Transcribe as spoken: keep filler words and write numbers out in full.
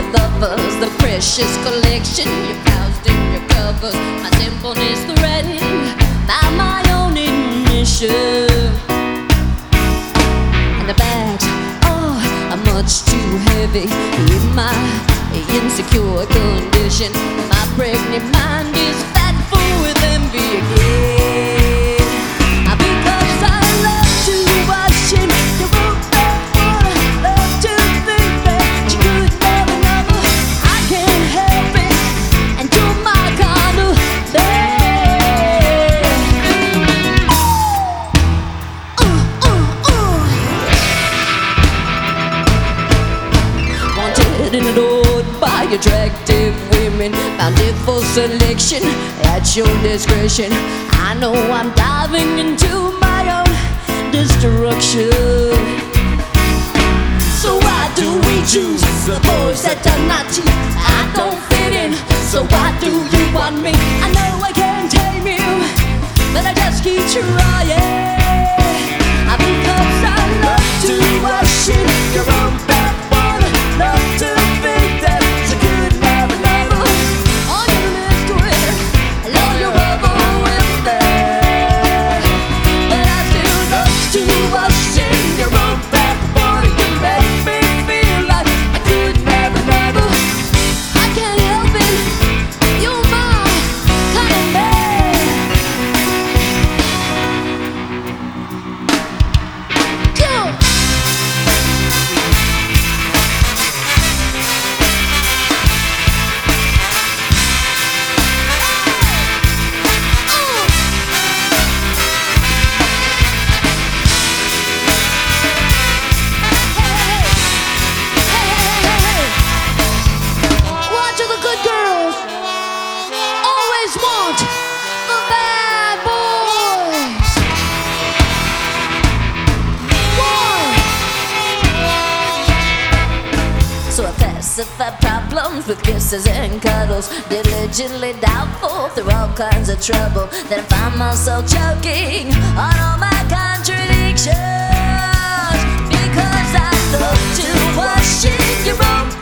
lovers, the precious collection you've housed in your covers. My simpleness threatened by my own admission. And the bags are much too heavy in my insecure condition. My pregnant mind is fat full with envy again. Because I love to watch him. You won't love to think that you could never, never. I can't help it and do my kind of thing. Uh, uh, uh. Wanted and adored by attractive women, bountiful selection at your discretion. I know I'm diving into my own destruction. So why do we choose the boys that are not you? I don't fit in, so why do you want me? I know I can't tame you, but I just keep trying. Because I love to watch it, your own bad one. Love to think that you could never, never. On your list with, I love your rubber with that. But I still love to watch it, your own bad boy. You make me feel like I could never, never. I can't help it, you're my kind of man. Go! Watch the good girls always want the bad boys. Why? So I pacify problems with kisses and cuddles, diligently doubtful through all kinds of trouble. Then I find myself choking on all my contradictions. Because I love to watch it, your own